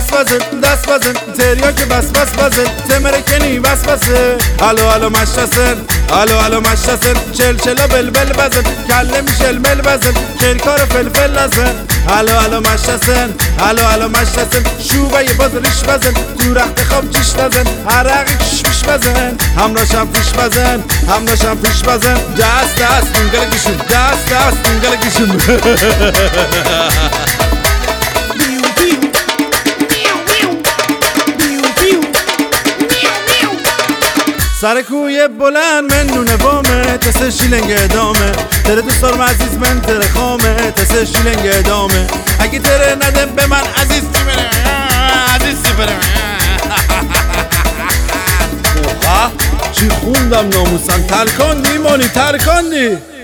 بازن دست بازن تریا که بس بازن تمرکنی بس الو مشتسن الو مشتسن چلا بلبل بزن کله میشل مل بزن کرکار فلفل لزن الو مشتسن الو مشتسن شوبه باز ریش بزن تو رخت خواب چیش بزن عرقی کش پیش بزن همراشم پیش بزن دست دونگلگیشون دست دونگلگیشون سر کوی بلند من نونه وامه تسه شیلنگ ادامه تره دوستارم عزیز من تره خامه تسه شیلنگ ادامه اگه تره نده به من عزیز تی بره عزیز تی بره چی خوندم ناموسم ترکاندی مانی ترکاندی